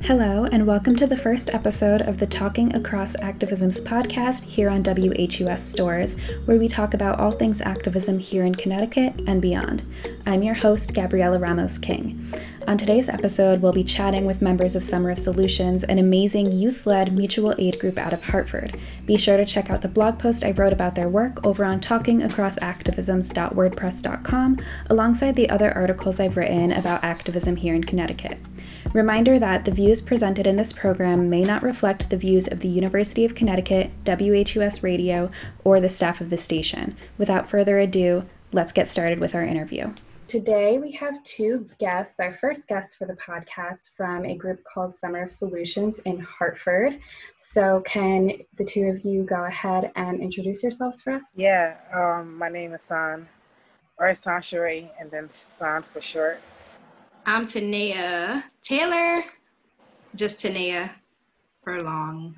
Hello, and welcome to the first episode of the Talking Across Activisms podcast here on WHUS Stores, where we talk about all things activism here in Connecticut and beyond. I'm your host, Gabriela Ramos King. On today's episode, we'll be chatting with members of Summer of Solutions, an amazing youth-led mutual aid group out of Hartford. Be sure to check out the blog post I wrote about their work over on talkingacrossactivisms.wordpress.com, alongside the other articles I've written about activism here in Connecticut. Reminder that the views presented in this program may not reflect the views of the University of Connecticut, WHUS Radio, or the staff of the station. Without further ado, let's get started with our interview. Today we have two guests, our first guest for the podcast from a group called Summer of Solutions in Hartford. So can the two of you go ahead and introduce yourselves for us? Yeah, my name is San, or San Sheree, and then San for short. I'm Tanea Taylor, just Tanea for long.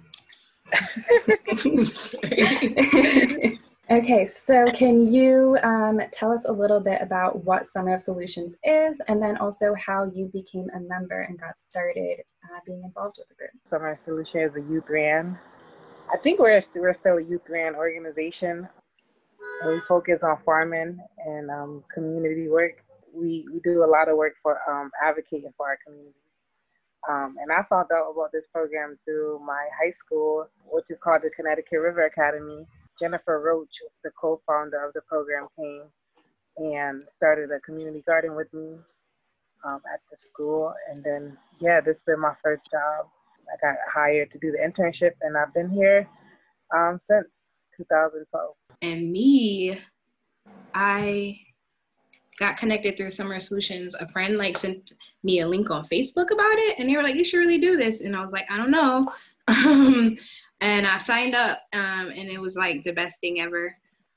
Okay, so can you tell us a little bit about what Summer of Solutions is, and then also how you became a member and got started being involved with the group? Summer of Solutions is a youth ran. I think we're still a youth ran organization. And we focus on farming and community work. We do a lot of work for advocating for our community. And I found out about this program through my high school, which is called the Connecticut River Academy. Jennifer Roach, the co-founder of the program, came and started a community garden with me at the school. And then, this has been my first job. I got hired to do the internship, and I've been here since 2012. And me, I got connected through Summer Solutions. A friend sent me a link on Facebook about it, and they were like, you should really do this. And I was like, I don't know. And I signed up, and it was the best thing ever.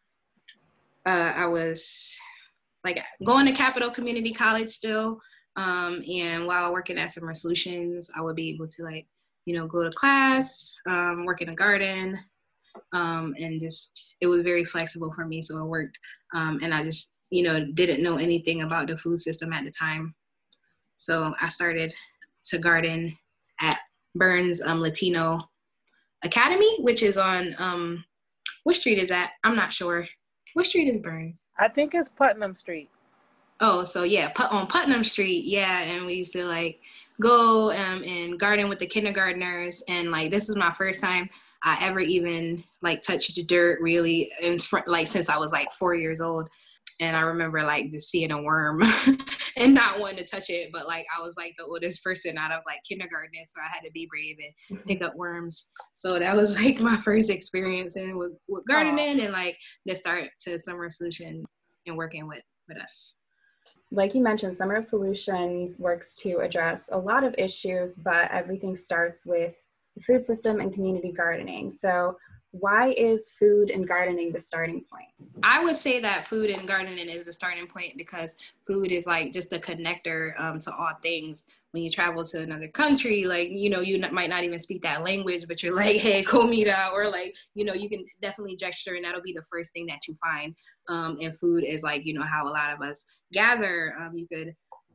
I was going to Capital Community College still. And while working at Summer Solutions, I would be able to go to class, work in a garden, and just, it was very flexible for me. So it worked. And I just, didn't know anything about the food system at the time. So I started to garden at Burns Latino Academy, which is on, what street is that? I'm not sure. What street is Burns? I think it's Putnam Street. Oh, so yeah, on Putnam Street, yeah, and we used to go and garden with the kindergartners, and this was my first time I ever even touched the dirt really in front, since I was 4 years old. And I remember just seeing a worm and not wanting to touch it, but I was the oldest person out of kindergarten, so I had to be brave and pick up worms. So that was my first experience with gardening and the start to Summer Solutions and working with us. Like you mentioned, Summer of Solutions works to address a lot of issues, but everything starts with the food system and community gardening. So why is food and gardening the starting point? I would say that food and gardening is the starting point because food is just a connector to all things. When you travel to another country, you might not even speak that language, but you're hey, comida, or you can definitely gesture, and that'll be the first thing that you find. And food is how a lot of us gather. You could,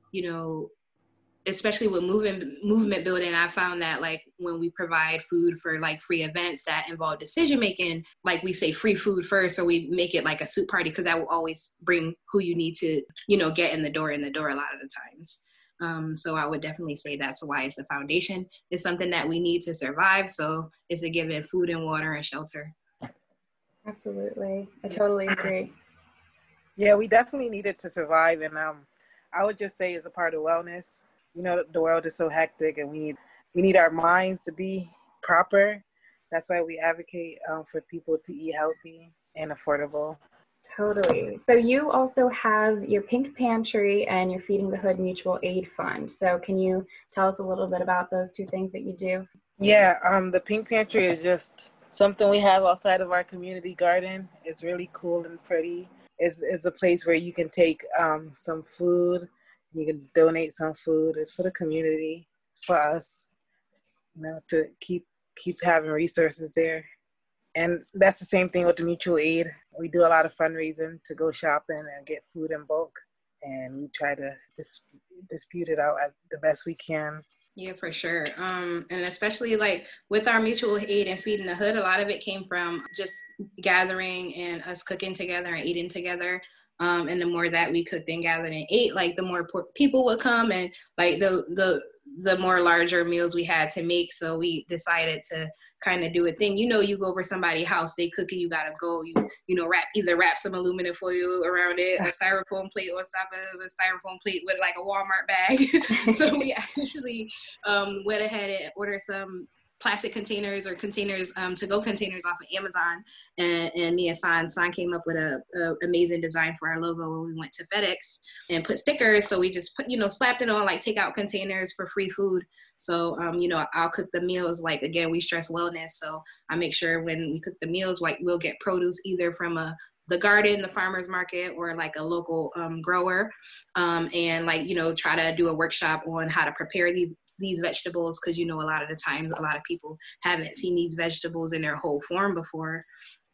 especially with movement building, I found that when we provide food for free events that involve decision making, we say free food first, or we make it a soup party, because that will always bring who you need to get in the door a lot of the times. So I would definitely say that's why it's the foundation. It's something that we need to survive, so it's a given: food and water and shelter. Absolutely, I totally agree. Yeah, we definitely need it to survive, and I would just say it's a part of wellness. The world is so hectic, and we need our minds to be proper. That's why we advocate for people to eat healthy and affordable. Totally. So you also have your Pink Pantry and your Feeding the Hood Mutual Aid Fund. So can you tell us a little bit about those two things that you do? Yeah, the Pink Pantry is just something we have outside of our community garden. It's really cool and pretty. It's a place where you can take some food. You can donate some food. It's for the community. It's for us, to keep having resources there. And that's the same thing with the mutual aid. We do a lot of fundraising to go shopping and get food in bulk. And we try to dispute it out as the best we can. Yeah, for sure. And especially like with our mutual aid and feeding the hood, a lot of it came from just gathering and us cooking together and eating together. And the more that we cooked and gathered and ate, like the more people would come, and like the more larger meals we had to make. So we decided to kind of do a thing. You know, you go over somebody's house, they cooking, you gotta go. Wrap some aluminum foil around it, a styrofoam plate on top of a styrofoam plate with like a Walmart bag. So we actually went ahead and ordered some plastic containers or containers, to-go containers off of Amazon. And me and San came up with a amazing design for our logo when we went to FedEx and put stickers. So we just put, slapped it on like takeout containers for free food. So, I'll cook the meals. Like, again, we stress wellness. So I make sure when we cook the meals, like we'll get produce either from the garden, the farmer's market, or like a local grower. And like, try to do a workshop on how to prepare these vegetables, because a lot of the times a lot of people haven't seen these vegetables in their whole form before.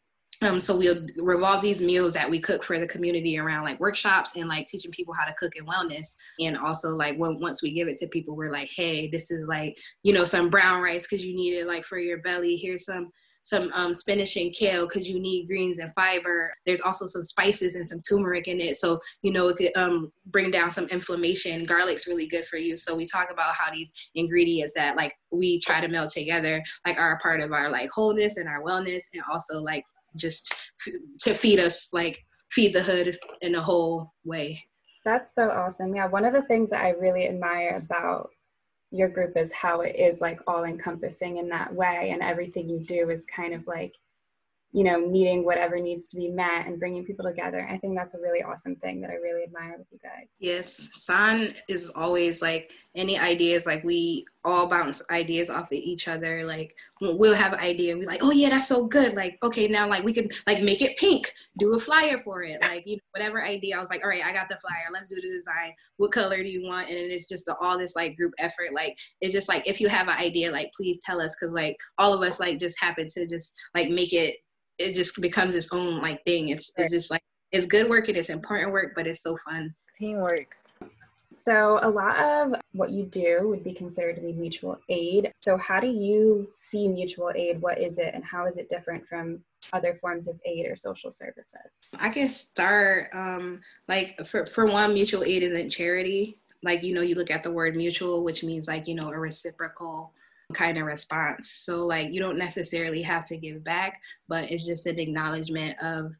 So we'll revolve these meals that we cook for the community around like workshops and like teaching people how to cook and wellness. And also like once we give it to people, we're like, hey, this is like, some brown rice because you need it like for your belly. Here's some spinach and kale because you need greens and fiber. There's also some spices and some turmeric in it. So, it could bring down some inflammation. Garlic's really good for you. So we talk about how these ingredients that like we try to meld together, like are a part of our like wholeness and our wellness, and also like just to feed us, like feed the hood in a whole way. That's so awesome. Yeah, one of the things that I really admire about your group is how it is like all encompassing in that way, and everything you do is kind of like, meeting whatever needs to be met and bringing people together. I think that's a really awesome thing that I really admire with you guys. Yes, San is always like, any ideas, like we all bounce ideas off of each other. Like we'll have an idea and we're like, oh yeah, that's so good. Like, okay, now like we can like make it pink, do a flyer for it. Like, whatever idea. I was like, all right, I got the flyer. Let's do the design. What color do you want? And then it's just all this like group effort. Like, it's just like, if you have an idea, like please tell us. Cause like all of us like just happen to just like make it just becomes its own like thing. It's just like, it's good work and it's important work, but it's so fun. Teamwork. So a lot of what you do would be considered to be mutual aid. So how do you see mutual aid? What is it, and how is it different from other forms of aid or social services? I can start like for one, mutual aid isn't charity. Like, you look at the word mutual, which means like, a reciprocal kind of response. So like, you don't necessarily have to give back, but it's just an acknowledgement of,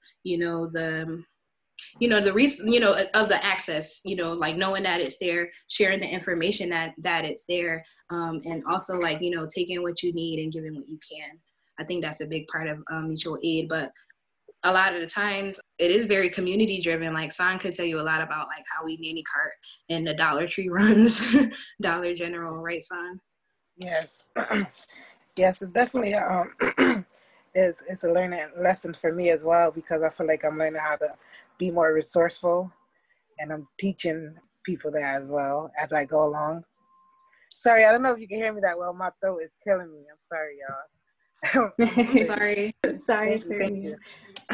the reason, of the access, like knowing that it's there, sharing the information that it's there. And also like, taking what you need and giving what you can. I think that's a big part of mutual aid. But a lot of the times it is very community driven. Like San could tell you a lot about like how we nanny cart and the Dollar Tree runs, Dollar General, right, San? Yes. Yes, it's definitely it's a learning lesson for me as well, because I feel like I'm learning how to be more resourceful, and I'm teaching people that as well as I go along. Sorry, I don't know if you can hear me that well. My throat is killing me. I'm sorry, y'all. Sorry. Thank you.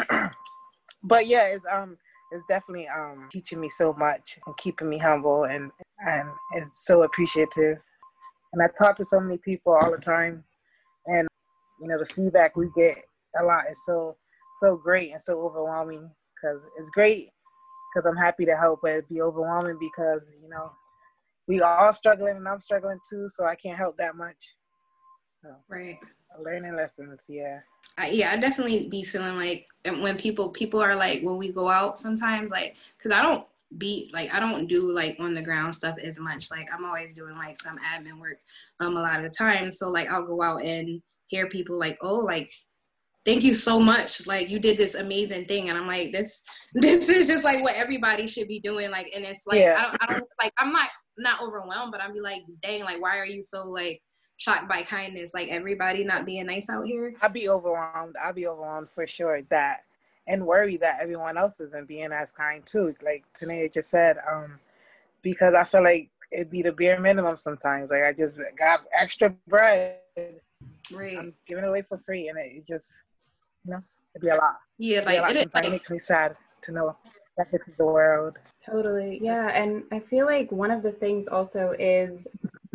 But yeah, it's definitely teaching me so much and keeping me humble, and it's so appreciative. And I talk to so many people all the time, and the feedback we get a lot is so great and so overwhelming, because it's great because I'm happy to help, but it'd be overwhelming because we all struggling, and I'm struggling too, so I can't help that much. So right, learning lessons, yeah. I definitely be feeling like when people are like, when we go out sometimes, like, because I don't do like on the ground stuff as much. Like I'm always doing like some admin work a lot of the time. So like I'll go out and hear people like, oh, like, thank you so much. Like you did this amazing thing. And I'm like, this is just like what everybody should be doing. Like, and it's like, yeah. I don't like, I'm not overwhelmed, but I'm be like, dang, like, why are you so like shocked by kindness? Like everybody not being nice out here. I'll be overwhelmed for sure, that, and worry that everyone else isn't being as kind too. Like Tanea just said, because I feel like it'd be the bare minimum sometimes. Like I just got extra bread. Right. I'm giving it away for free, and it just, it'd be a lot. Yeah, like it makes me sad to know that this is the world. Totally, yeah. And I feel like one of the things also is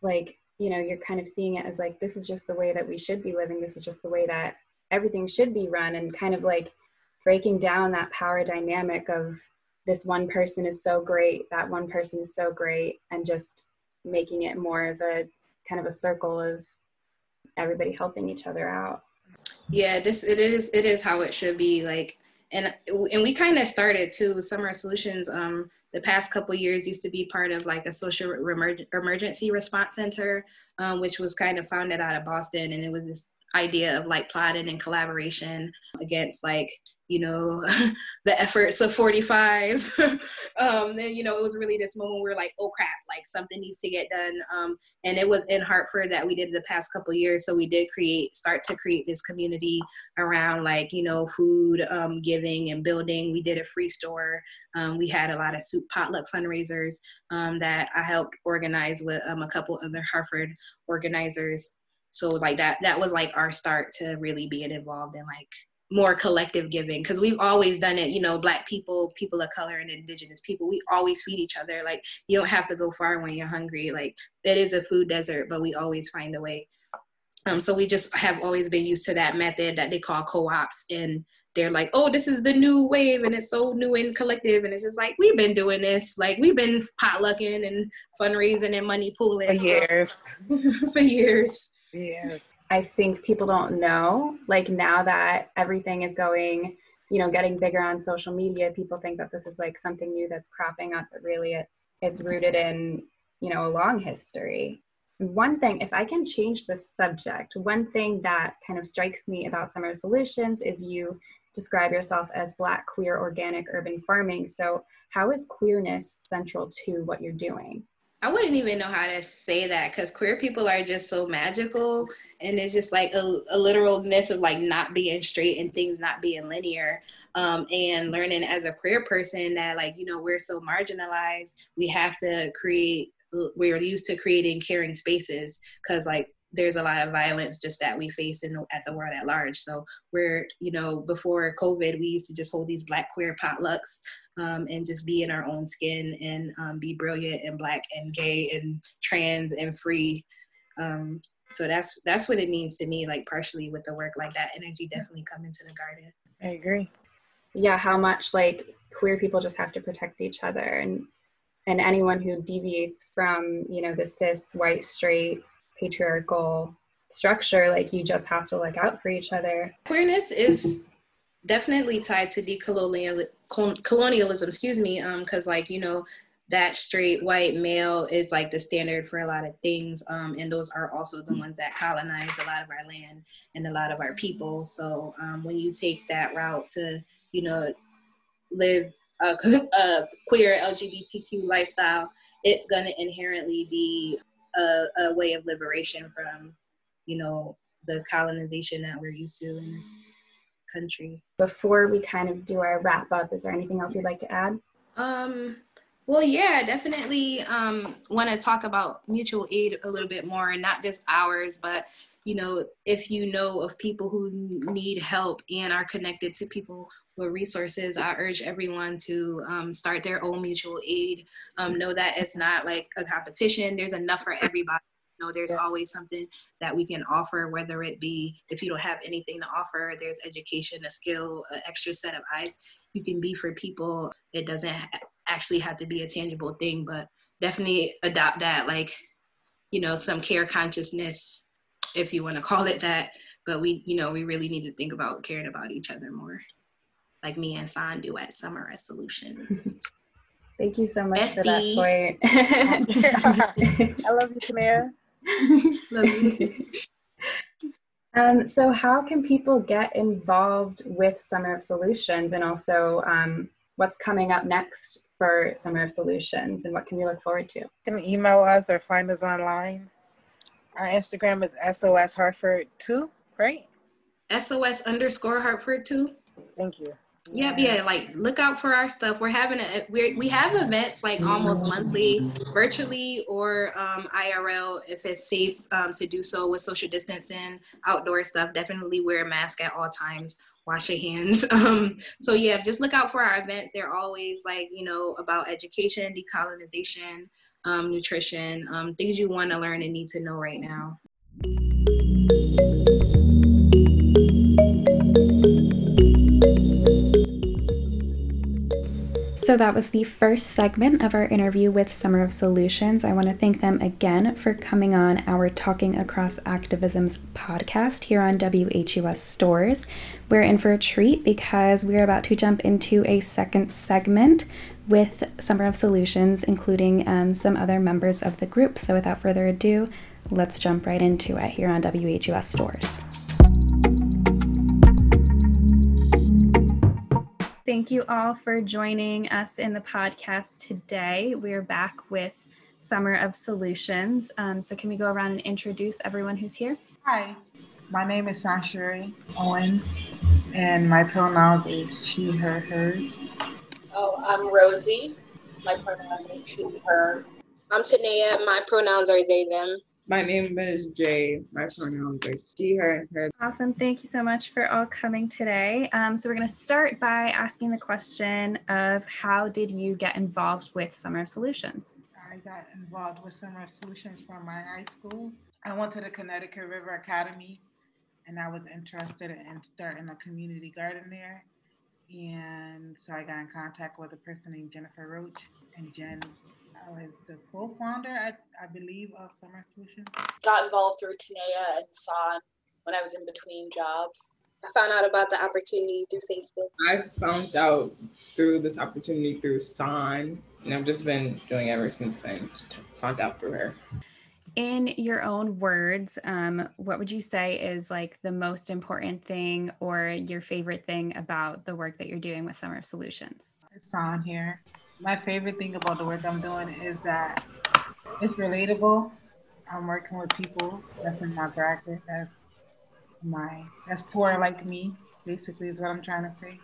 like, you know, you're kind of seeing it as like, this is just the way that we should be living. This is just the way that everything should be run, and kind of like breaking down that power dynamic of this one person is so great, that one person is so great, and just making it more of a kind of a circle of everybody helping each other out. Yeah, it is how it should be. Like, and we kind of started too. Summer Solutions, the past couple of years used to be part of like a social emergency response center, which was kind of founded out of Boston, and it was this idea of like plotting and collaboration against like, you know, the efforts of 45. And, you know, it was really this moment where we're like, oh crap, like something needs to get done. And it was in Hartford that we did the past couple of years. So we did start to create this community around like, you know, food, giving and building. We did a free store. We had a lot of soup potluck fundraisers that I helped organize with a couple other Hartford organizers. So like that was like our start to really being involved in like more collective giving, because we've always done it, you know, Black people, people of color, and Indigenous people, we always feed each other. Like, you don't have to go far when you're hungry. Like, it is a food desert, but we always find a way. So we just have always been used to that method that they call co-ops, and they're like, oh, this is the new wave, and it's so new and collective. And it's just like, we've been doing this. Like, we've been potlucking and fundraising and money pooling for years. For years. Yes. I think people don't know, like now that everything is going, you know, getting bigger on social media, people think that this is like something new that's cropping up, but really it's rooted in, you know, a long history. One thing, if I can change the subject, one thing that kind of strikes me about Summer Solutions is you describe yourself as Black, queer, organic, urban farming. So how is queerness central to what you're doing? I wouldn't even know how to say that, because queer people are just so magical, and it's just like a literalness of like not being straight and things not being linear, and learning as a queer person that like, you know, we're so marginalized, we're used to creating caring spaces, because like there's a lot of violence just that we face at the world at large. So we're, you know, before COVID, we used to just hold these Black queer potlucks and just be in our own skin and be brilliant and Black and gay and trans and free. So that's what it means to me, like partially with the work, like that energy definitely come into the garden. I agree. Yeah, how much like queer people just have to protect each other, and anyone who deviates from, you know, the cis, white, straight, patriarchal structure, like you just have to look out for each other. Queerness is definitely tied to colonialism, because like, you know, that straight white male is like the standard for a lot of things, and those are also the ones that colonize a lot of our land and a lot of our people. So when you take that route to, you know, live a queer LGBTQ lifestyle, it's going to inherently be a way of liberation from, you know, the colonization that we're used to in this country. Before we kind of do our wrap up, is there anything else you'd like to add? Well, yeah, definitely want to talk about mutual aid a little bit more, and not just ours, but, you know, if you know of people who need help and are connected to people with resources, I urge everyone to start their own mutual aid. Know that it's not like a competition. There's enough for everybody. You know, there's always something that we can offer, whether it be, if you don't have anything to offer, there's education, a skill, an extra set of eyes you can be for people. It doesn't actually have to be a tangible thing, but definitely adopt that, like, you know, some care consciousness, if you want to call it that. But we, you know, we really need to think about caring about each other more, like me and San do at Summer Solutions. Thank you so much Bestie. for that point. I love you, Tanea. Love you. So how can people get involved with Summer of Solutions, and also what's coming up next for Summer of Solutions, and what can we look forward to? You can email us or find us online. Our Instagram is SOS Hartford 2, right? SOS_Hartford 2. Thank you. Yep, yeah, like look out for our stuff. We have events like almost monthly, virtually or IRL if it's safe to do so with social distancing, outdoor stuff. Definitely wear a mask at all times. Wash your hands. So yeah, just look out for our events. They're always like, you know, about education, decolonization, nutrition, things you want to learn and need to know right now. So that was the first segment of our interview with Summer of Solutions. I want to thank them again for coming on our Talking Across Activism's podcast here on WHUS Stores. We're in for a treat because we're about to jump into a second segment with Summer of Solutions, including some other members of the group. So without further ado, let's jump right into it here on WHUS Stores. Thank you all for joining us in the podcast today. We're back with Summer of Solutions. So can we go around and introduce everyone who's here? Hi, my name is Sanshuri Owens, and my pronouns is she, her, hers. Oh, I'm Rosie. My pronouns are she, her. I'm Tanea. My pronouns are they, them. My name is Jay. My pronouns are she, her, and her. Awesome. Thank you so much for all coming today. So we're going to start by asking the question of how did you get involved with Summer of Solutions? I got involved with Summer of Solutions from my high school. I went to the Connecticut River Academy, and I was interested in starting a community garden there. And so I got in contact with a person named Jennifer Roach, and Jen was the co-founder, I believe, of Summer Solutions. Got involved through Tanea and San when I was in between jobs. I found out about the opportunity through Facebook. I found out through this opportunity through San, and I've just been doing it ever since then. Found out through her. In your own words, what would you say is like the most important thing or your favorite thing about the work that you're doing with Summer of Solutions? It's San here. My favorite thing about the work I'm doing is that it's relatable. I'm working with people that's in my bracket, that's poor like me, basically is what I'm trying to say.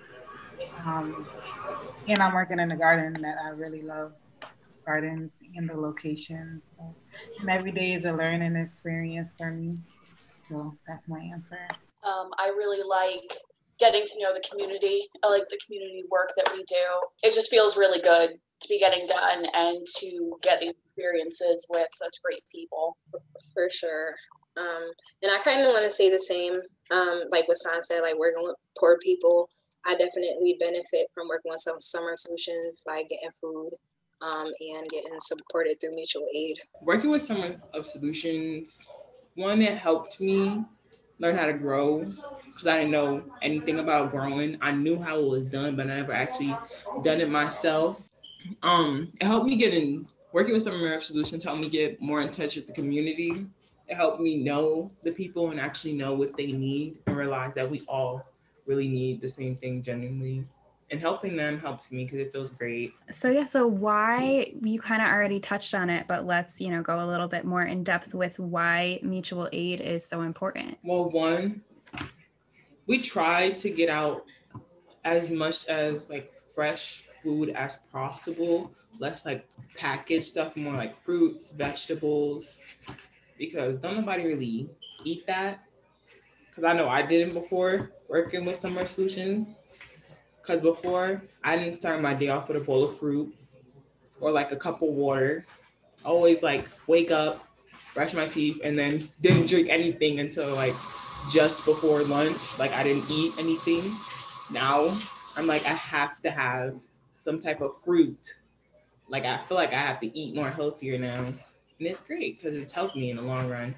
And I'm working in a garden that I really love, gardens and the locations. So, and every day is a learning experience for me. So that's my answer. I really like getting to know the community. I like the community work that we do. It just feels really good to be getting done and to get these experiences with such great people. For sure. And I kind of want to say the same, like what San said, like working with poor people. I definitely benefit from working with some Summer Solutions by getting food and getting supported through mutual aid. Working with Summer of Solutions, one, it helped me learn how to grow because I didn't know anything about growing. I knew how it was done, but I never actually done it myself. It helped me working with Summer of Solutions helped me get more in touch with the community. It helped me know the people and actually know what they need and realize that we all really need the same thing genuinely. And helping them helps me because it feels great. So why, you kind of already touched on it, but let's, go a little bit more in depth with why mutual aid is so important. Well, one, we try to get out as much as like fresh food as possible, less like packaged stuff, more like fruits, vegetables, because don't nobody really eat that. Because I know I didn't before working with Summer Solutions. Because before, I didn't start my day off with a bowl of fruit or like a cup of water. Always like wake up, brush my teeth, and then didn't drink anything until like just before lunch. Like I didn't eat anything. Now I'm like, I have to have some type of fruit. Like I feel like I have to eat more healthier now. And it's great because it's helped me in the long run.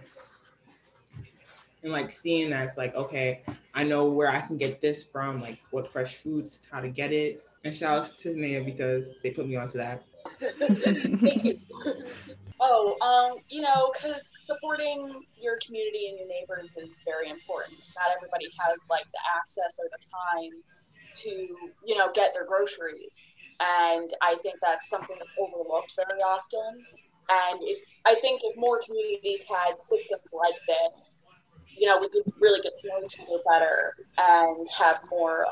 And like seeing that it's like, okay, I know where I can get this from, like what fresh foods, how to get it. And shout out to Tanea because they put me onto that. Thank you. Because supporting your community and your neighbors is very important. Not everybody has like the access or the time to, get their groceries. And I think that's something that's overlooked very often. And if more communities had systems like this, we could really get to know each other better and have more,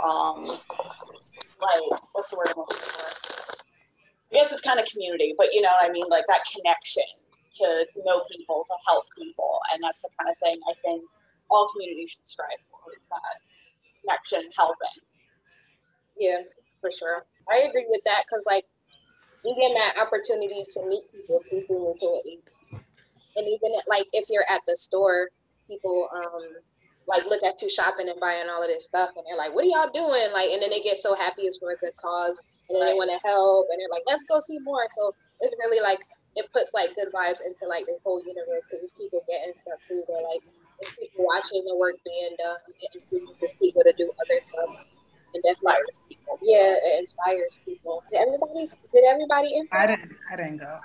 what's the word I'm looking for? I guess it's kind of community, but like that connection to know people, to help people. And that's the kind of thing I think all communities should strive for, is that connection, helping. Yeah, for sure. I agree with that because, you get that opportunity to meet people through mutual aid. And even like if you're at the store, people like look at you shopping and buying all of this stuff, and they're like, "What are y'all doing?" Like, and then they get so happy it's for a good cause, and then they want to help, and they're like, "Let's go see more." So it's really like it puts like good vibes into like the whole universe because it's people getting stuff too. They're like, it's people watching the work being done. It influences people to do other stuff, and that's inspires people. Yeah, it inspires people. Did everybody answer? I didn't go.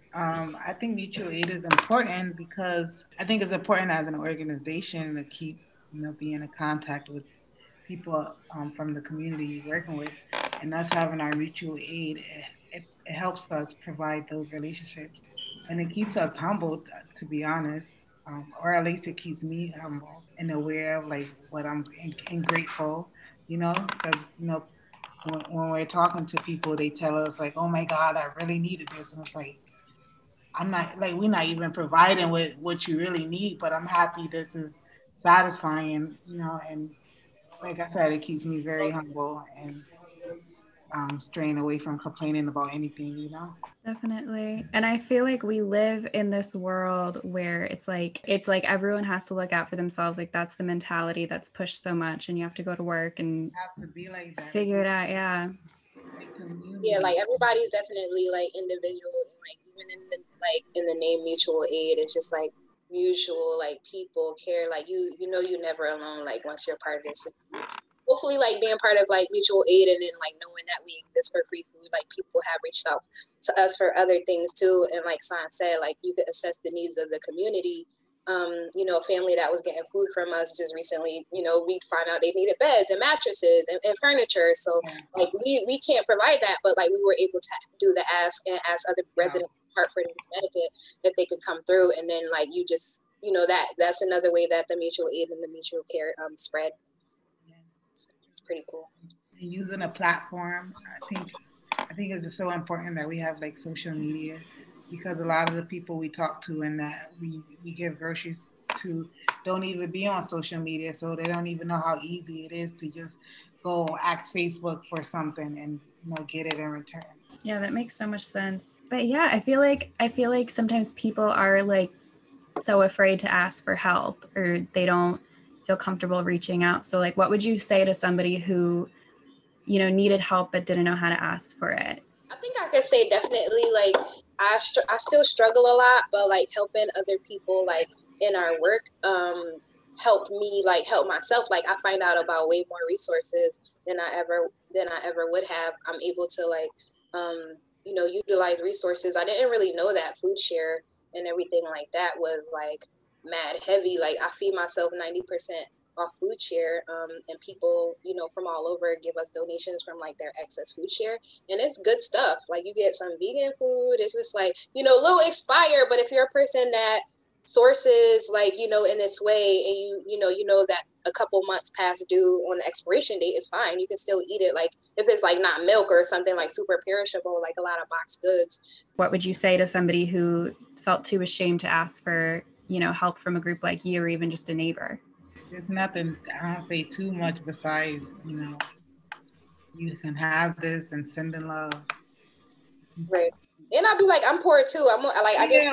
I think mutual aid is important because I think it's important as an organization to keep, being in contact with people from the community you're working with, and us having our mutual aid, it helps us provide those relationships, and it keeps us humble, to be honest, or at least it keeps me humble and aware of like what I'm and grateful, because when we're talking to people, they tell us like, "Oh my God, I really needed this," and it's like, I'm not like we're not even providing what you really need, but I'm happy this is satisfying, and like I said, it keeps me very humble and straying away from complaining about anything. Definitely. And I feel like we live in this world where it's like everyone has to look out for themselves. Like that's the mentality that's pushed so much, and you have to go to work and have to be like that. Figure it out, yeah. Yeah, like everybody's definitely like individual, and like even in the name mutual aid, it's just like mutual, like people care, like you're never alone. Like once you're part of this, hopefully like being part of like mutual aid, and then like knowing that we exist for free food, like people have reached out to us for other things too, and like San said, like you could assess the needs of the community. A family that was getting food from us just recently, we found out they needed beds and mattresses and furniture. So like we can't provide that, but like we were able to do the ask and ask other residents of Hartford and Connecticut if they could come through, and then like you just that's another way that the mutual aid and the mutual care spread. It's pretty cool. Using a platform, I think it's just so important that we have like social media, because a lot of the people we talk to and that we give groceries to don't even be on social media, so they don't even know how easy it is to just go ask Facebook for something and get it in return. Yeah, that makes so much sense. But yeah, I feel like sometimes people are like so afraid to ask for help, or they don't feel comfortable reaching out. So like what would you say to somebody who needed help but didn't know how to ask for it? I think I could say definitely like I still struggle a lot, but like helping other people like in our work help me like help myself. Like I find out about way more resources than I ever would have. I'm able to like utilize resources. I didn't really know that food share and everything like that was like mad heavy. Like I feed myself 90% off food share, and people from all over give us donations from like their excess food share, and it's good stuff. Like you get some vegan food. It's just like a little expired, but if you're a person that sources like in this way, and you know that a couple months past due on the expiration date is fine, you can still eat it. Like if it's like not milk or something like super perishable, like a lot of boxed goods. What would you say to somebody who felt too ashamed to ask for help from a group like you, or even just a neighbor? There's nothing, I don't say too much besides, you can have this and send in love. Right. And I'll be like, I'm poor too. I'm like, I get,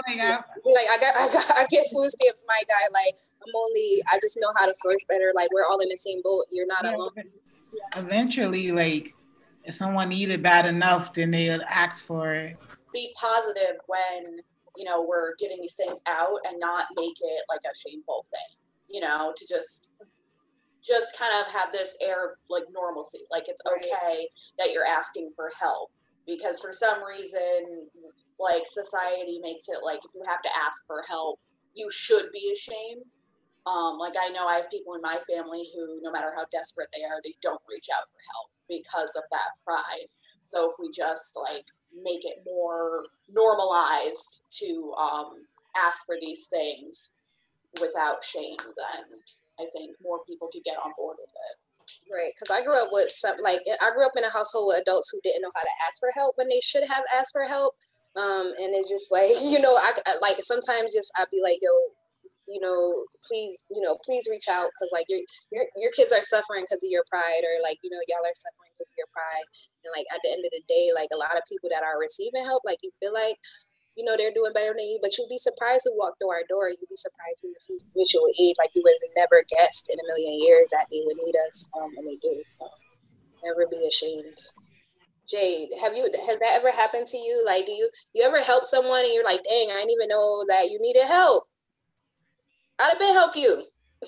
I get food stamps, my guy. Like, I just know how to source better. Like, we're all in the same boat. You're not alone. Eventually, like, if someone needs it bad enough, then they'll ask for it. Be positive when, we're giving these things out, and not make it like a shameful thing. To just kind of have this air of like normalcy, like it's okay that you're asking for help, because for some reason, like society makes it like if you have to ask for help, you should be ashamed. Like I know I have people in my family who, no matter how desperate they are, they don't reach out for help because of that pride. So if we just like make it more normalized to ask for these things without shame, then I think more people could get on board with it. Right, because I grew up with I grew up in a household with adults who didn't know how to ask for help when they should have asked for help, and it's just like I like sometimes just I'd be like, yo, please, please reach out, because like your kids are suffering because of your pride, or like, y'all are suffering because of your pride. And like at the end of the day, like a lot of people that are receiving help, like you feel like, they're doing better than you, but you'd be surprised who walked through our door. You'd be surprised who received mutual aid. Like you would have never guessed in a million years that they would need us, and they do. So never be ashamed. Jade, has that ever happened to you? Like, do you ever help someone and you're like, dang, I didn't even know that you needed help? I'd have been help you.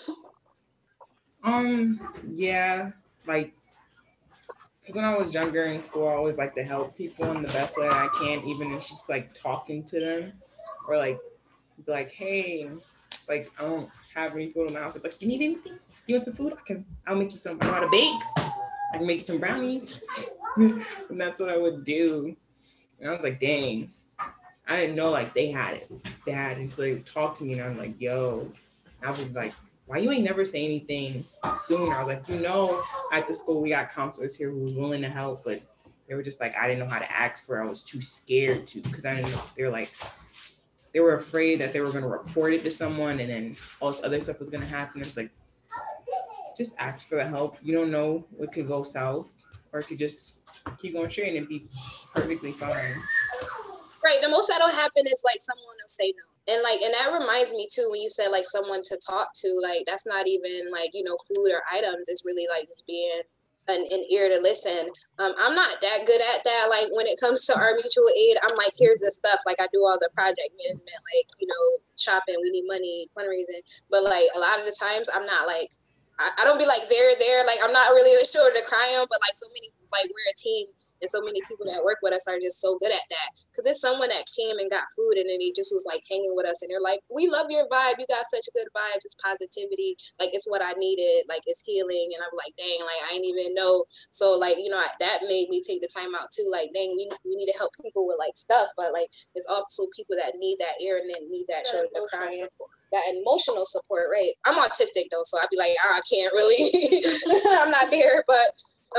Yeah, like, because when I was younger in school, I always like to help people in the best way I can, even if it's just like talking to them, or like be like, hey, like I don't have any food in the house. Like, you need anything? You want some food? I'll make you some. I know how to bake. I can make you some brownies. And that's what I would do. And I was like, dang, I didn't know like they had it bad until they talked to me, and I'm like, yo. I was like, why you ain't never say anything sooner? I was like, at the school we got counselors here who was willing to help, but they were just like, I didn't know how to ask for it. I was too scared to, because I didn't know. They were afraid that they were going to report it to someone, and then all this other stuff was going to happen. It's like, just ask for the help. You don't know what could go south, or it could just keep going straight and be perfectly fine. Right. The most that'll happen is like someone will say no. And that reminds me too, when you said like someone to talk to, like that's not even like, food or items. It's really like just being an ear to listen. I'm not that good at that. Like when it comes to our mutual aid, I'm like, here's the stuff. Like I do all the project management, like, shopping, we need money, fundraising. But like a lot of the times I'm not like, I don't be like there. Like I'm not really the shoulder to cry on, but like so many, like we're a team. And so many people that work with us are just so good at that. Because there's someone that came and got food, and then he just was like hanging with us. And they're like, we love your vibe. You got such good vibes. It's positivity. Like, it's what I needed. Like, it's healing. And I'm like, dang, like, I didn't even know. So, like, that made me take the time out too. Like, dang, we need to help people with like stuff. But like, there's also people that need that ear and then need that shoulder to cry on. That emotional support, right? I'm autistic though, so I'd be like, I can't really. I'm not there, but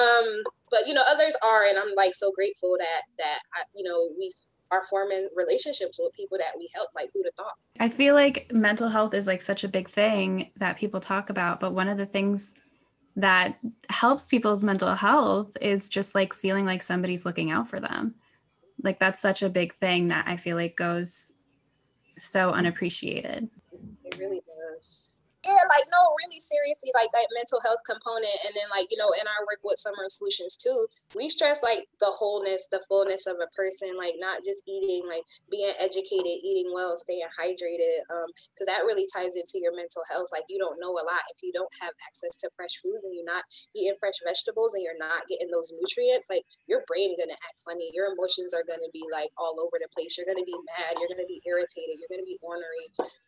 others are, and I'm like so grateful that we are forming relationships with people that we help. Like, who'd have thought? I feel like mental health is like such a big thing that people talk about, but one of the things that helps people's mental health is just like feeling like somebody's looking out for them. Like that's such a big thing that I feel like goes so unappreciated. It really does. Yeah, like, no, really seriously, like that mental health component. And then like, in our work with Summer Solutions too, we stress like the wholeness, the fullness of a person, like not just eating, like being educated, eating well, staying hydrated. Because that really ties into your mental health. Like you don't know a lot if you don't have access to fresh foods and you're not eating fresh vegetables and you're not getting those nutrients. Like your brain gonna act funny. Your emotions are gonna be like all over the place. You're gonna be mad. You're gonna be irritated. You're gonna be ornery.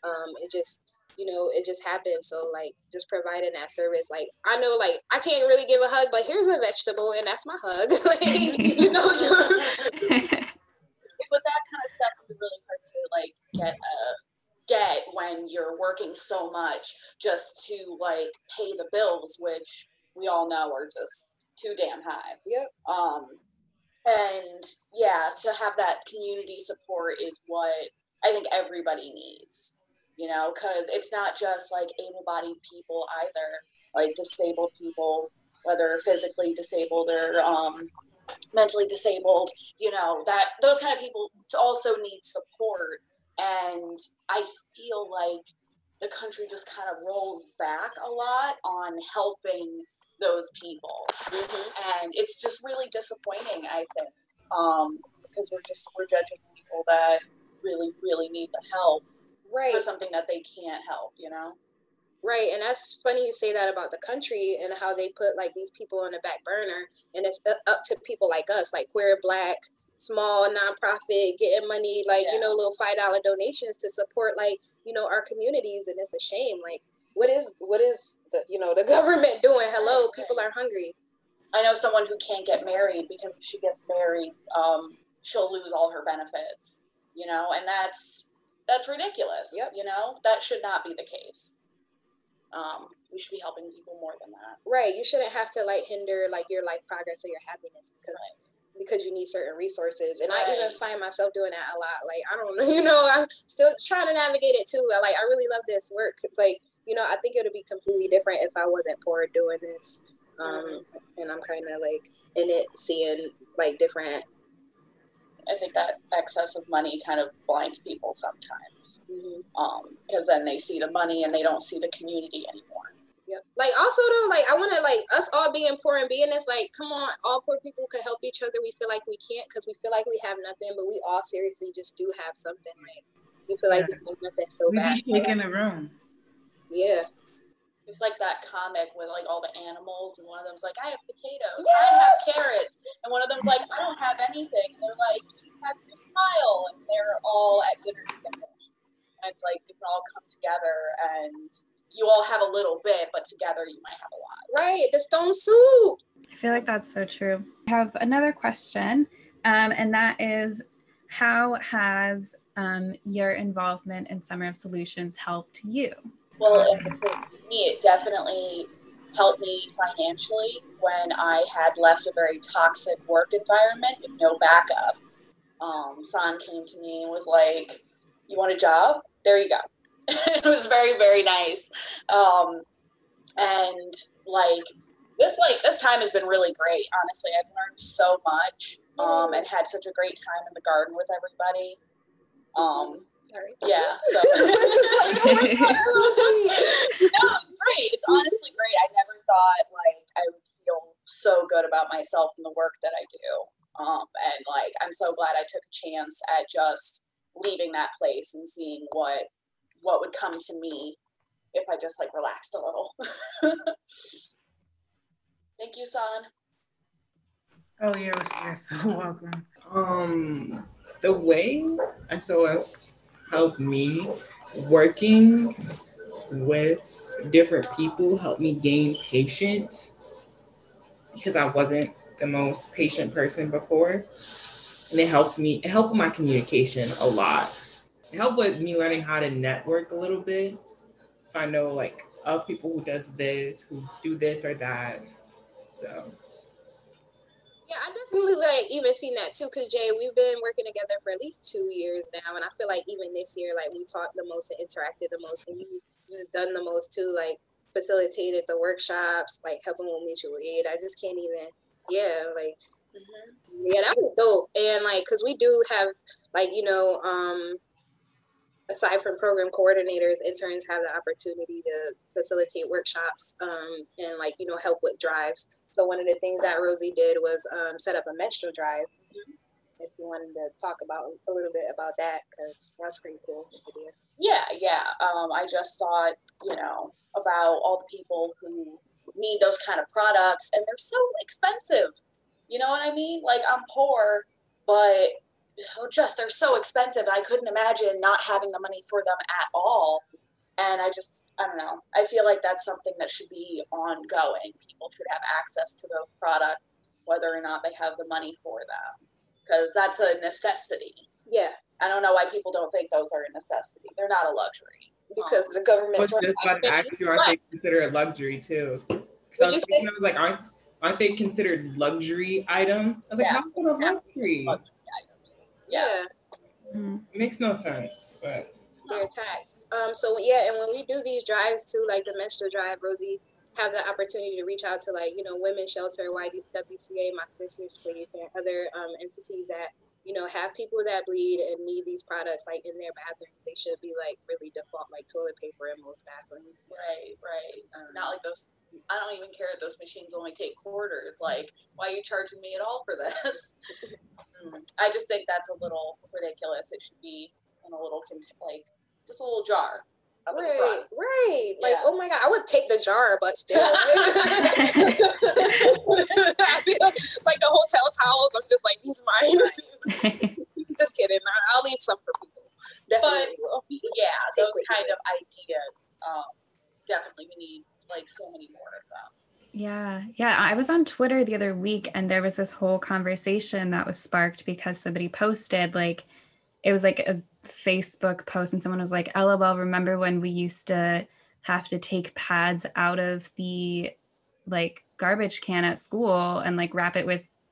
It just happens. So like just providing that service, like I know like I can't really give a hug, but here's a vegetable and that's my hug. Like, But that kind of stuff would be really hard to like get when you're working so much just to like pay the bills, which we all know are just too damn high. Yep. And yeah, to have that community support is what I think everybody needs. Because it's not just like able-bodied people either, like disabled people, whether physically disabled or mentally disabled, that those kind of people also need support. And I feel like the country just kind of rolls back a lot on helping those people. Mm-hmm. And it's just really disappointing, I think, because we're judging people that really, really need the help. Right. For something that they can't help, Right. And that's funny you say that about the country and how they put like these people on the back burner, and it's up to people like us, like queer, Black, small nonprofit, getting money, like, little $5 donations to support like, our communities. And it's a shame. Like, what is the, the government doing? Hello, people are hungry. I know someone who can't get married because if she gets married, she'll lose all her benefits, and that's ridiculous. Yep. That should not be the case. We should be helping people more than that. Right. You shouldn't have to like hinder like your life progress or your happiness because because you need certain resources. And I Right. even find myself doing that a lot. Like, I don't know, you know, I'm still trying to navigate it too. Like, I really love this work. Like, you know, I think it would be completely different if I wasn't poor doing this. And I'm kind of like in it, seeing like different. I think that excess of money kind of blinds people sometimes, because then they see the money and they don't see the community anymore. Yep. Like, also though, like, I want to, like, us all being poor and being this, like, come on, all poor people could help each other. We feel like we can't because we feel like we have nothing, but we all seriously just do have something. Like, you feel like you have nothing so We bad. be shaking the room. Yeah. It's like that comic with like all the animals, and one of them's like, I have potatoes, Yes! I have carrots, and one of them's like, I don't have anything, and they're like, you have your smile, and they're all at dinner together. And it's like you can all come together, and you all have a little bit, but together you might have a lot. Right, the stone soup. I feel like that's so true. I have another question, and that is, how has your involvement in Summer of Solutions helped you? Well, for me, it definitely helped me financially when I had left a very toxic work environment with no backup. San came to me and was like, you want a job? There you go. It was very, very nice. And this time has been really great. Honestly, I've learned so much, and had such a great time in the garden with everybody. Sorry. Yeah. So no, it's great. It's honestly great. I never thought like I would feel so good about myself and the work that I do. And like I'm so glad I took a chance at just leaving that place and seeing what would come to me if I just like relaxed a little. Thank you, San. Oh, you're so welcome. The way SOS helped me, working with different people helped me gain patience, because I wasn't the most patient person before. And it helped with my communication a lot. It helped with me learning how to network a little bit. So I know like of people who do this or that. So Yeah, I definitely like even seen that too, because Jay, we've been working together for at least 2 years now, and I feel like even this year, like we talked the most and interacted the most, and you've just done the most too, like facilitated the workshops, like helping with mutual aid. I just can't even, yeah, like, yeah, that was dope. And like, because we do have like, you know, aside from program coordinators, interns have the opportunity to facilitate workshops and like, you know, help with drives. So one of the things that Rosie did was set up a menstrual drive. If you wanted to talk about a little bit about that, because that's pretty cool. Yeah. I just thought, you know, about all the people who need those kind of products, and they're so expensive. You know what I mean? Like I'm poor, but they're so expensive. I couldn't imagine not having the money for them at all. And I don't know. I feel like that's something that should be ongoing. People should have access to those products, whether or not they have the money for them, because that's a necessity. Yeah. I don't know why people don't think those are a necessity. They're not a luxury. Because the government's I was just about to ask you, aren't they considered a luxury too? I was like, aren't they considered luxury items? I was like, how is it a luxury? Luxury items. Yeah. It makes no sense, but they're taxed. So yeah, and when we do these drives too, like the menstrual drive, Rosie have the opportunity to reach out to like, you know, Women's Shelter, YWCA, My Sisters Place, and other entities that, you know, have people that bleed and need these products like in their bathrooms. They should be like really default like toilet paper in most bathrooms. Right. Not like those. I don't even care if those machines only take quarters. Like, why are you charging me at all for this? I just think that's a little ridiculous. It should be in a little like just a little jar. Right. Like, oh my God, I would take the jar, but still. Like the hotel towels, I'm just like, these mine. Just kidding. I'll leave some for people. Definitely will. Yeah, those kind of ideas. Definitely, we need like so many more of them. Yeah. I was on Twitter the other week, and there was this whole conversation that was sparked because somebody posted like, it was like a Facebook post, and someone was like, LOL, remember when we used to have to take pads out of the like garbage can at school and like wrap it with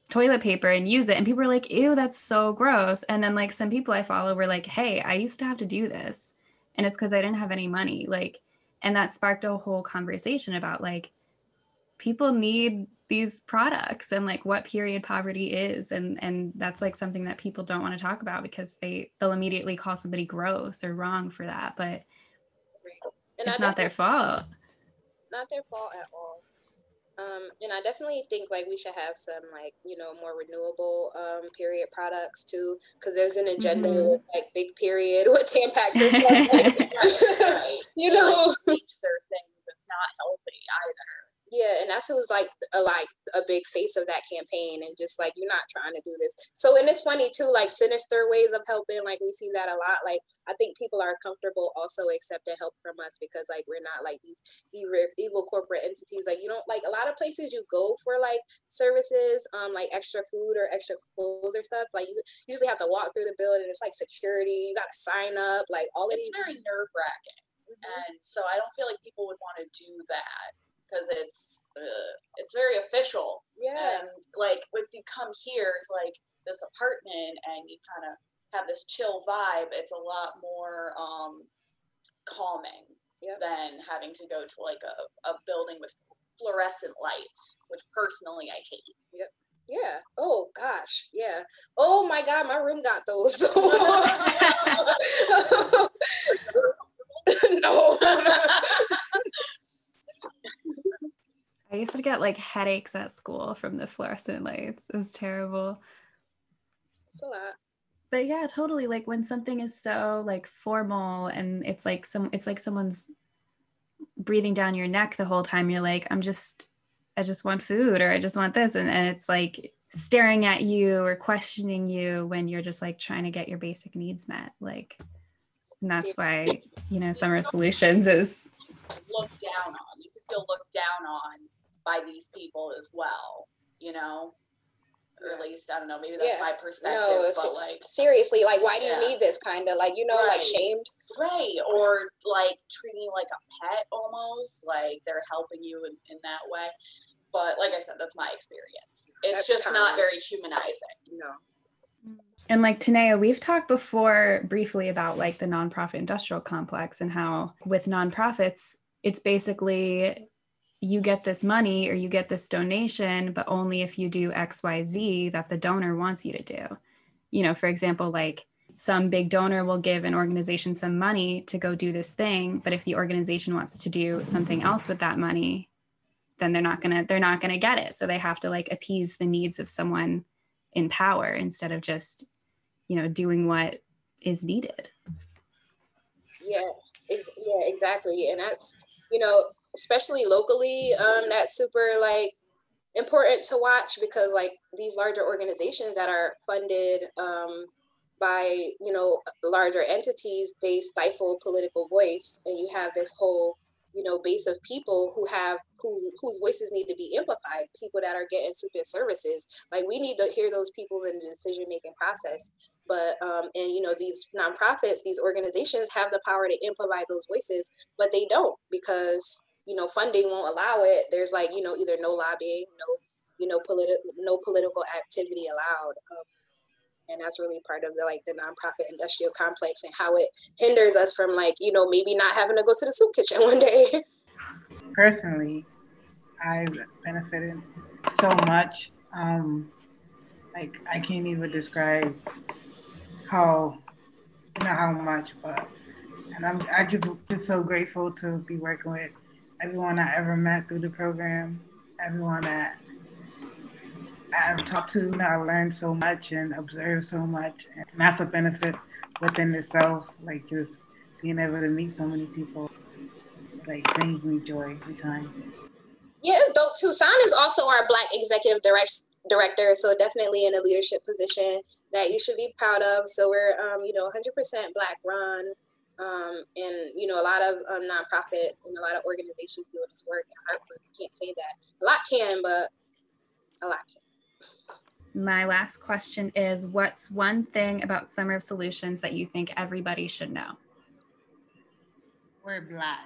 toilet paper and use it. And people were like, ew, that's so gross. And then like some people I follow were like, hey, I used to have to do this. And it's because I didn't have any money. Like, and that sparked a whole conversation about like, people need these products and like what period poverty is. And that's like something that people don't want to talk about because they'll immediately call somebody gross or wrong for that. But it's not their fault. Not their fault at all. And I definitely think like we should have some like, you know, more renewable period products too, because there's an agenda with like big period with Tampax and stuff like, you know, their things. It's not healthy either. Yeah, and that's who's like a big face of that campaign, and just like, you're not trying to do this. So, and it's funny too, like sinister ways of helping, like we see that a lot. Like I think people are comfortable also accepting help from us because like we're not like these evil corporate entities. Like you don't, like a lot of places you go for like services, like extra food or extra clothes or stuff. Like you usually have to walk through the building. It's like security. You got to sign up. Like all of these. It's very nerve wracking, and so I don't feel like people would want to do that. Because it's very official. Yeah. And like if you come here to like this apartment and you kind of have this chill vibe, it's a lot more calming than having to go to like a building with fluorescent lights, which personally I hate. Yep. Yeah. Oh gosh. Yeah. Oh my God, my room got those. No. I used to get like headaches at school from the fluorescent lights. It was terrible. It's a lot. But yeah, totally. Like when something is so like formal and it's like someone's breathing down your neck the whole time, you're like, I just want food, or I just want this. And it's like staring at you or questioning you when you're just like trying to get your basic needs met. Like, and that's why, you know, Summer Solutions is looked down on. You can feel looked down on by these people as well, you know? Or at least, I don't know, maybe that's my perspective, but like... Seriously, like, why do you need this, kind of? Like, you know, like, shamed? Right, or, like, treating you like a pet, almost. Like, they're helping you in that way. But, like I said, that's my experience. It's just not very humanizing. No. And, like, Tanea, we've talked before briefly about, like, the nonprofit industrial complex and how with nonprofits, it's basically... you get this money or you get this donation, but only if you do XYZ that the donor wants you to do. You know, for example, like some big donor will give an organization some money to go do this thing, but if the organization wants to do something else with that money, then they're not gonna get it. So they have to like appease the needs of someone in power instead of just, you know, doing what is needed. Yeah, exactly. And that's, you know, especially locally, that's super like important to watch, because like these larger organizations that are funded by, you know, larger entities, they stifle political voice, and you have this whole, you know, base of people whose voices need to be amplified, people that are getting stupid services. Like we need to hear those people in the decision-making process. But, and you know, these nonprofits, these organizations have the power to amplify those voices, but they don't, because, you know, funding won't allow it. There's like, you know, either no lobbying, no political activity allowed. And that's really part of the nonprofit industrial complex and how it hinders us from like, you know, maybe not having to go to the soup kitchen one day. Personally, I've benefited so much. Like I can't even describe how much, but, and I just so grateful to be working with everyone I ever met through the program, everyone that I've talked to. I learned so much and observed so much, and that's a benefit within itself. Like just being able to meet so many people, like brings me joy every time. Yeah, it's dope too. San is also our Black executive director, so definitely in a leadership position that you should be proud of. So we're, you know, 100% Black run, and you know, a lot of nonprofit and a lot of organizations doing this work. I can't say that a lot can, but a lot can. My last question is, what's one thing about Summer of Solutions that you think everybody should know? We're Black.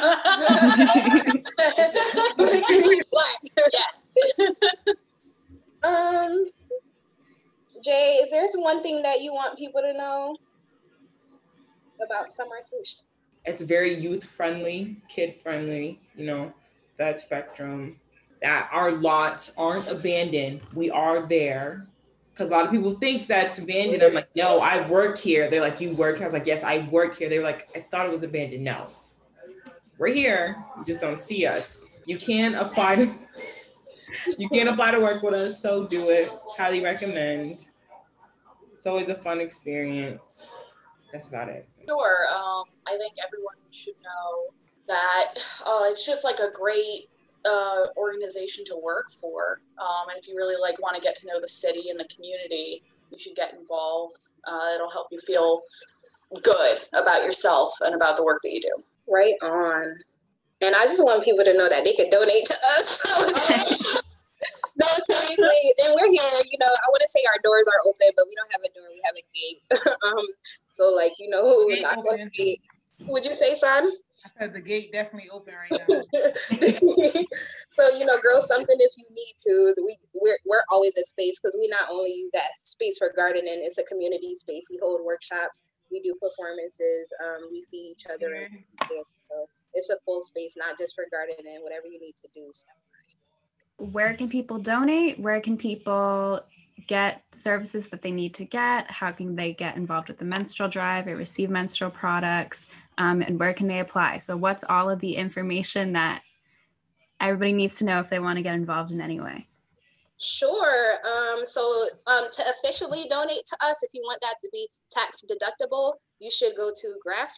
Yes. Jay, is there one thing that you want people to know about Summer Solutions? It's very youth friendly, kid friendly, that spectrum. That our lots aren't abandoned. We are there. Because a lot of people think that's abandoned. I'm like, no, I work here. They're like, you work here? I was like, yes, I work here. They were like, I thought it was abandoned. No. We're here. You just don't see us. You can apply to work with us, so do it. Highly recommend. It's always a fun experience. That's about it. Sure. I think everyone should know that it's just like a great organization to work for. And if you really want to get to know the city and the community, you should get involved. It'll help you feel good about yourself and about the work that you do. Right on. And I just want people to know that they can donate to us. No, seriously, and we're here. I want to say our doors are open, but we don't have a door. We have a gate. So, we're not going to be. Would you say, son? I said the gate definitely open right now. So, girl, something if you need to. We're always a space because we not only use that space for gardening. It's a community space. We hold workshops. We do performances. We feed each other. So it's a full space, not just for gardening. Whatever you need to do. So. Where can people donate? Where can people get services that they need to get? How can they get involved with the menstrual drive or receive menstrual products? And where can they apply? So what's all of the information that everybody needs to know if they want to get involved in any way? Sure. So to officially donate to us, if you want that to be tax deductible, you should go to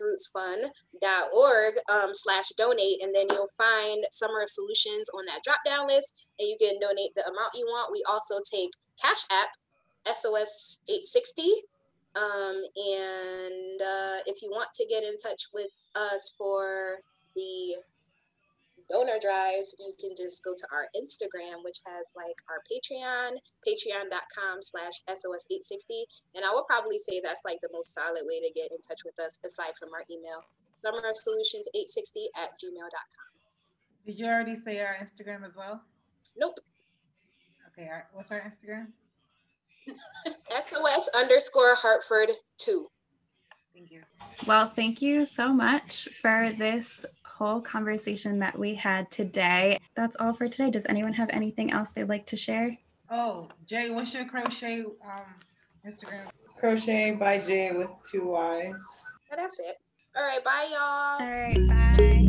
grassrootsfund.org/donate, and then you'll find Summer Solutions on that drop-down list, and you can donate the amount you want. We also take Cash App, SOS 860. And if you want to get in touch with us for the donor drives, you can just go to our Instagram, which has our Patreon, patreon.com/SOS860. And I would probably say that's the most solid way to get in touch with us aside from our email, summersolutions860@gmail.com. Did you already say our Instagram as well? Nope. Okay, what's our Instagram? SOS_Hartford2. Thank you. Well, thank you so much for this whole conversation that we had today. That's all for today. Does anyone have anything else they'd like to share? Oh, Jay, what's your crochet Instagram? Crochet by Jay with 2 Y's. Well, that's it. All right, bye, y'all. All right, bye.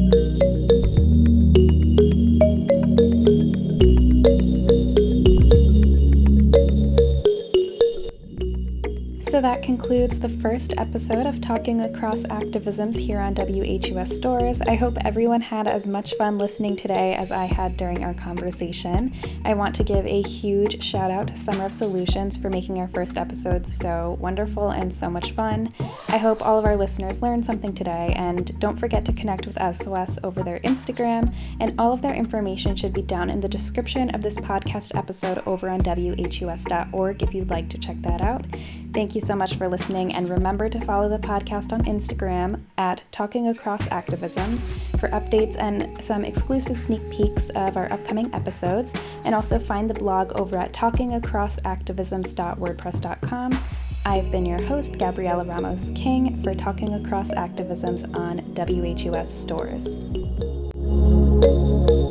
So that concludes the first episode of Talking Across Activisms here on WHUS Stores. I hope everyone had as much fun listening today as I had during our conversation. I want to give a huge shout out to Summer of Solutions for making our first episode so wonderful and so much fun. I hope all of our listeners learned something today, and don't forget to connect with SOS over their Instagram, and all of their information should be down in the description of this podcast episode over on WHUS.org if you'd like to check that out. Thank you so much for listening, and remember to follow the podcast on Instagram at Talking Across Activisms for updates and some exclusive sneak peeks of our upcoming episodes, and also find the blog over at talkingacrossactivisms.wordpress.com. I've been your host, Gabriela Ramos King, for Talking Across Activisms on WHUS Stores.